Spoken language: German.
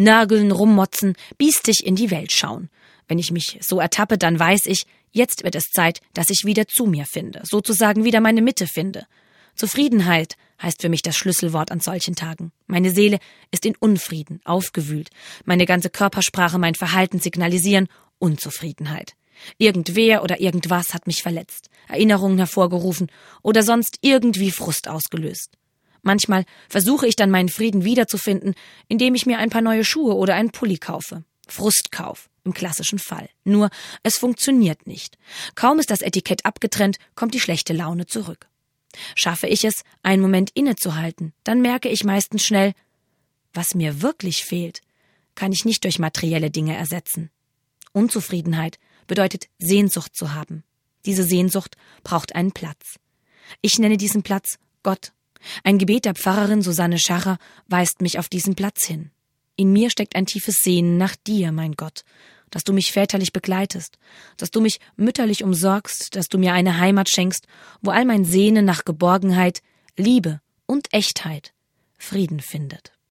nörgeln, rummotzen, biestig in die Welt schauen. Wenn ich mich so ertappe, dann weiß ich, jetzt wird es Zeit, dass ich wieder zu mir finde, sozusagen wieder meine Mitte finde. Zufriedenheit heißt für mich das Schlüsselwort an solchen Tagen. Meine Seele ist in Unfrieden, aufgewühlt. Meine ganze Körpersprache, mein Verhalten signalisieren Unzufriedenheit. Irgendwer oder irgendwas hat mich verletzt, Erinnerungen hervorgerufen oder sonst irgendwie Frust ausgelöst. Manchmal versuche ich dann meinen Frieden wiederzufinden, indem ich mir ein paar neue Schuhe oder einen Pulli kaufe. Frustkauf im klassischen Fall. Nur, es funktioniert nicht. Kaum ist das Etikett abgetrennt, kommt die schlechte Laune zurück. Schaffe ich es, einen Moment innezuhalten, dann merke ich meistens schnell, was mir wirklich fehlt, kann ich nicht durch materielle Dinge ersetzen. Unzufriedenheit bedeutet Sehnsucht zu haben. Diese Sehnsucht braucht einen Platz. Ich nenne diesen Platz Gott. Ein Gebet der Pfarrerin Susanne Scharrer weist mich auf diesen Platz hin. In mir steckt ein tiefes Sehnen nach dir, mein Gott, dass du mich väterlich begleitest, dass du mich mütterlich umsorgst, dass du mir eine Heimat schenkst, wo all mein Sehnen nach Geborgenheit, Liebe und Echtheit Frieden findet.